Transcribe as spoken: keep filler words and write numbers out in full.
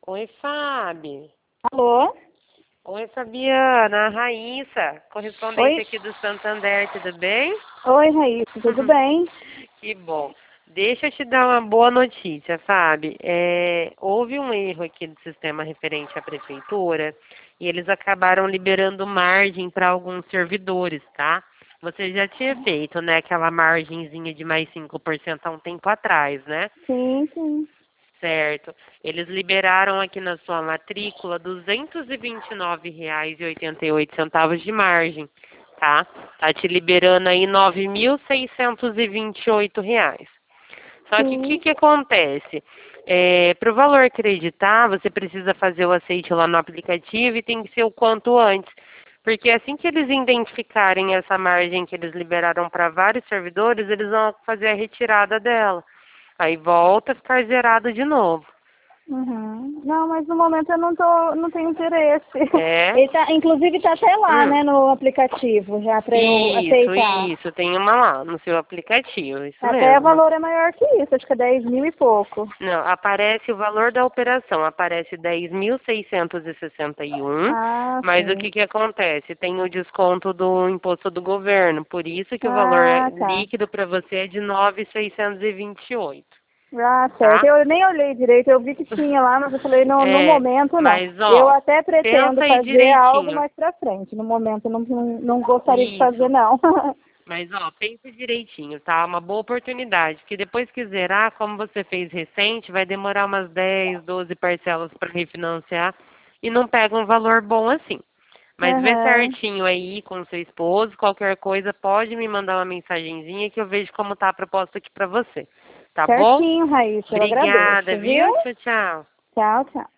Oi, Fábio. Alô? Oi, Fabiana. Raíssa, correspondente Oi? aqui do Santander, tudo bem? Oi, Raíssa, tudo bem? Que bom. Deixa eu te dar uma boa notícia, Fábio. É, houve um erro aqui do sistema referente à prefeitura e eles acabaram liberando margem para alguns servidores, tá? Você já tinha feito, né, aquela margenzinha de mais cinco por cento há um tempo atrás, né? Sim, sim. Certo. Eles liberaram aqui na sua matrícula duzentos e vinte e nove reais e oitenta e oito centavos de margem, tá? Tá te liberando aí nove mil seiscentos e vinte e oito reais. Só que o que Sim. que acontece? É, para o valor acreditar, você precisa fazer o aceite lá no aplicativo e tem que ser o quanto antes. Porque assim que eles identificarem essa margem que eles liberaram para vários servidores, eles vão fazer a retirada dela. Aí volta a ficar zerado de novo. Uhum. Não, mas no momento eu não tô, não tenho interesse. É? Ele tá, inclusive tá até lá, Hum. né, no aplicativo, já para eu Isso, aceitar. isso. Tem uma lá no seu aplicativo, isso Até o mesmo. valor é maior que isso, acho que é dez mil e pouco. Não, aparece o valor da operação, aparece dez mil seiscentos e sessenta e um, Ah, mas o sim. que que acontece? Tem o desconto do imposto do governo, por isso que o valor Ah, tá. líquido para você é de nove mil seiscentos e vinte e oito, Ah, certo. tá? Eu nem olhei direito, eu vi que tinha lá, mas eu falei, no, no É, momento não. mas Eu ó, até pretendo pensa aí fazer algo direitinho. mais pra frente. No momento não, não, não gostaria de fazer, Isso. não. Mas, ó, pensa direitinho, tá? Uma boa oportunidade, porque depois que zerar, como você fez recente, vai demorar umas dez, doze parcelas para refinanciar e não pega um valor bom assim. Mas vê Aham. certinho aí com o seu esposo, qualquer coisa, pode me mandar uma mensagenzinha que eu vejo como tá a proposta aqui para você. Tá bom? Certinho, Raíssa. Eu Obrigada, agradeço, viu? viu? Tchau, tchau. Tchau, tchau.